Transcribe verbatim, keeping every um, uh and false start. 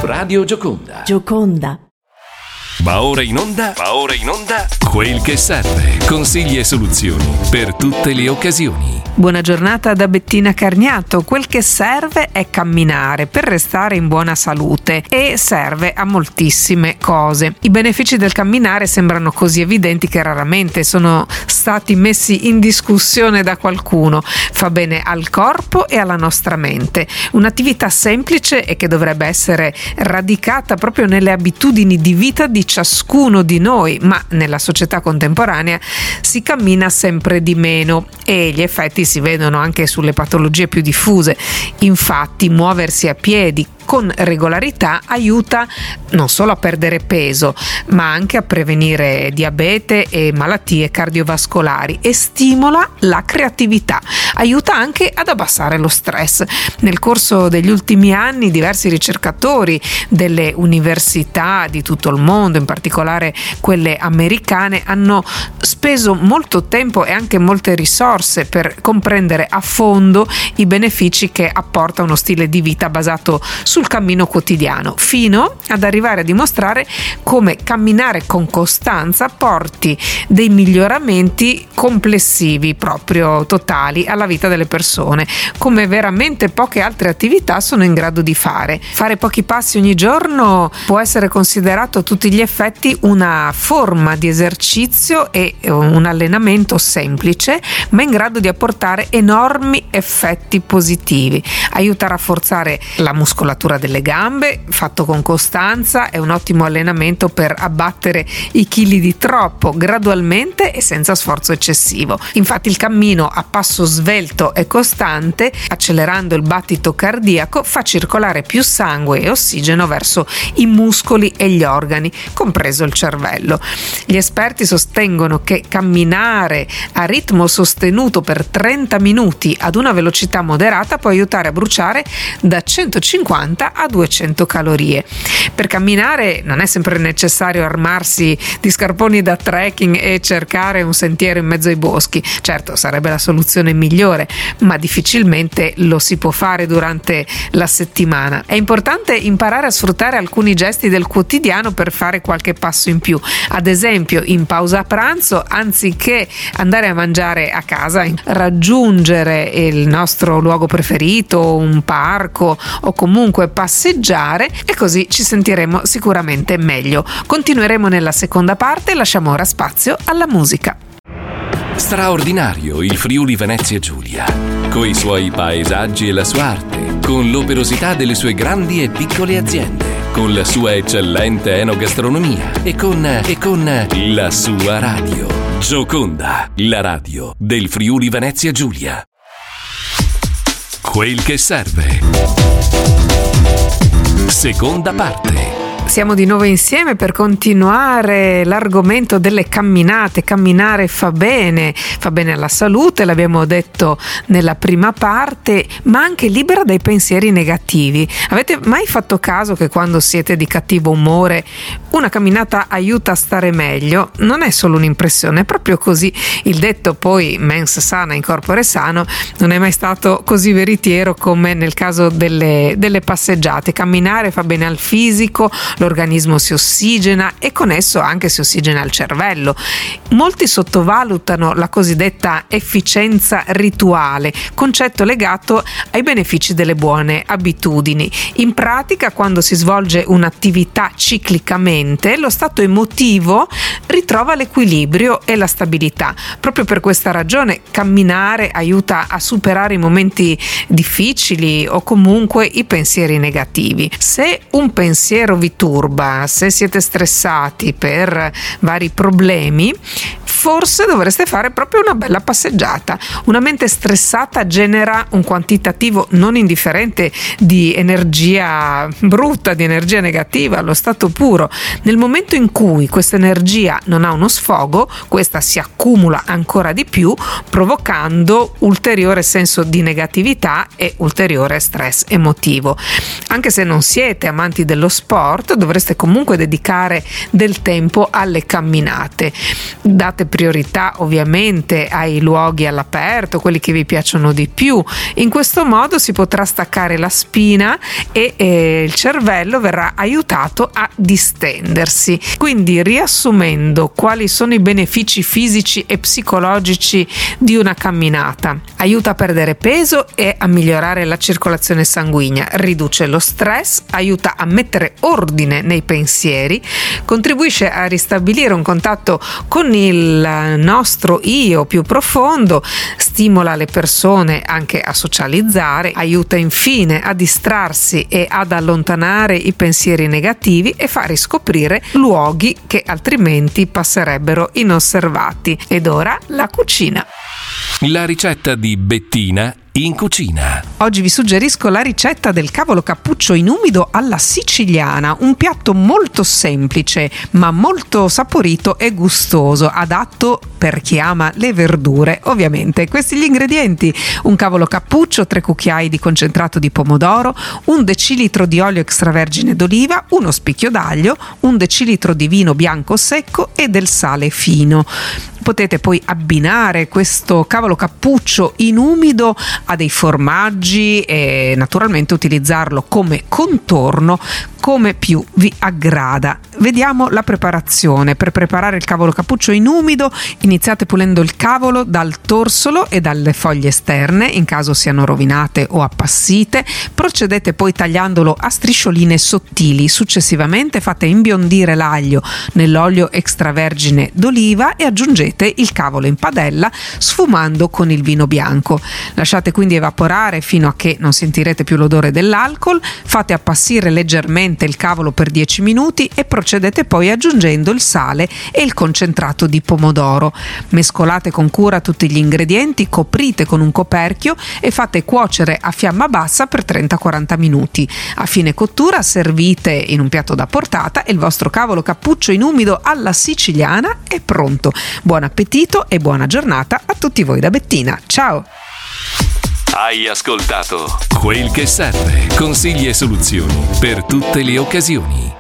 Radio Gioconda. Gioconda. Va ora in onda, va ora in onda, Quel che serve. Consigli e soluzioni per tutte le occasioni. Buona giornata da Bettina Carniato. Quel che serve è camminare per restare in buona salute e serve a moltissime cose. I benefici del camminare sembrano così evidenti che raramente sono stati messi in discussione da qualcuno. Fa bene al corpo e alla nostra mente. Un'attività semplice e che dovrebbe essere radicata proprio nelle abitudini di vita di ciascuno di noi, ma nella società contemporanea si cammina sempre di meno e gli effetti si vedono anche sulle patologie più diffuse. Infatti, muoversi a piedi con regolarità aiuta non solo a perdere peso, ma anche a prevenire diabete e malattie cardiovascolari e stimola la creatività. Aiuta anche ad abbassare lo stress. Nel corso degli ultimi anni diversi ricercatori delle università di tutto il mondo, in particolare quelle americane, hanno speso molto tempo e anche molte risorse per comprendere a fondo i benefici che apporta uno stile di vita basato sul cammino quotidiano, fino ad arrivare a dimostrare come camminare con costanza porti dei miglioramenti complessivi, proprio totali, alla vita delle persone, come veramente poche altre attività sono in grado di fare. Fare pochi passi ogni giorno può essere considerato a tutti gli effetti una forma di esercizio e un allenamento semplice, ma in grado di apportare enormi effetti positivi. Aiuta a rafforzare la muscolatura delle gambe, fatto con costanza, è un ottimo allenamento per abbattere i chili di troppo, gradualmente e senza sforzo eccessivo. Infatti il cammino a passo svelto e costante, accelerando il battito cardiaco, fa circolare più sangue e ossigeno verso i muscoli e gli organi, compreso il cervello. Gli esperti sostengono che camminare a ritmo sostenuto per trenta minuti ad una velocità moderata può aiutare a bruciare da centocinquanta a duecento calorie. Per camminare non è sempre necessario armarsi di scarponi da trekking e cercare un sentiero in mezzo ai boschi. Certo, sarebbe la soluzione migliore, ma difficilmente lo si può fare durante la settimana. È importante imparare a sfruttare alcuni gesti del quotidiano per fare qualche passo in più. Ad esempio, in pausa pranzo, anziché andare a mangiare a casa, raggiungere il nostro luogo preferito, un parco o comunque passeggiare, e così ci sentiremo sicuramente meglio. Continueremo nella seconda parte, lasciamo ora spazio alla musica. Straordinario il Friuli Venezia Giulia, coi suoi paesaggi e la sua arte, con l'operosità delle sue grandi e piccole aziende, con la sua eccellente enogastronomia e con, e con la sua radio. Gioconda, la radio del Friuli Venezia Giulia. Quel che serve. Seconda parte. Siamo di nuovo insieme per continuare l'argomento delle camminate. Camminare fa bene, fa bene alla salute, l'abbiamo detto nella prima parte, ma anche libera dai pensieri negativi. Avete mai fatto caso che quando siete di cattivo umore una camminata aiuta a stare meglio? Non è solo un'impressione, è proprio così. Il detto poi mens sana in corpore sano non è mai stato così veritiero come nel caso delle, delle passeggiate. Camminare fa bene al fisico, l'organismo si ossigena e con esso anche si ossigena il cervello. Molti sottovalutano la cosiddetta efficienza rituale, concetto legato ai benefici delle buone abitudini. In pratica, quando si svolge un'attività ciclicamente, lo stato emotivo ritrova l'equilibrio e la stabilità. Proprio per questa ragione camminare aiuta a superare i momenti difficili o comunque i pensieri negativi. Se un pensiero vi turba, se siete stressati per vari problemi, forse dovreste fare proprio una bella passeggiata. Una mente stressata genera un quantitativo non indifferente di energia brutta, di energia negativa, allo stato puro. Nel momento in cui questa energia non ha uno sfogo, questa si accumula ancora di più, provocando ulteriore senso di negatività e ulteriore stress emotivo. Anche se non siete amanti dello sport, dovreste comunque dedicare del tempo alle camminate. Date priorità ovviamente ai luoghi all'aperto, quelli che vi piacciono di più. In questo modo si potrà staccare la spina e eh, il cervello verrà aiutato a distendersi. Quindi, riassumendo, quali sono i benefici fisici e psicologici di una camminata? Aiuta a perdere peso e a migliorare la circolazione sanguigna, riduce lo stress, aiuta a mettere ordine nei pensieri, contribuisce a ristabilire un contatto con il nostro io più profondo, stimola le persone anche a socializzare, aiuta infine a distrarsi e ad allontanare i pensieri negativi e fa riscoprire luoghi che altrimenti passerebbero inosservati. Ed ora la cucina. La ricetta di Bettina in cucina. Oggi vi suggerisco la ricetta del cavolo cappuccio in umido alla siciliana, un piatto molto semplice ma molto saporito e gustoso, adatto per chi ama le verdure. Ovviamente questi gli ingredienti: un cavolo cappuccio, tre cucchiai di concentrato di pomodoro, un decilitro di olio extravergine d'oliva, uno spicchio d'aglio, un decilitro di vino bianco secco e del sale fino. Potete poi abbinare questo cavolo cappuccio in umido a dei formaggi e naturalmente utilizzarlo come contorno come più vi aggrada. Vediamo la preparazione. Per preparare il cavolo cappuccio in umido iniziate pulendo il cavolo dal torsolo e dalle foglie esterne in caso siano rovinate o appassite. Procedete poi tagliandolo a striscioline sottili. Successivamente fate imbiondire l'aglio nell'olio extravergine d'oliva e aggiungete il cavolo in padella sfumando con il vino bianco. Lasciate quindi evaporare fino a che non sentirete più l'odore dell'alcol. Fate appassire leggermente il cavolo per dieci minuti e procedete poi aggiungendo il sale e il concentrato di pomodoro. Mescolate con cura tutti gli ingredienti, coprite con un coperchio e fate cuocere a fiamma bassa per trenta quaranta minuti. A fine cottura servite in un piatto da portata e il vostro cavolo cappuccio in umido alla siciliana è pronto. Buon appetito e buona giornata a tutti voi da Bettina. Ciao! Hai ascoltato Quel che serve, consigli e soluzioni per tutte le occasioni.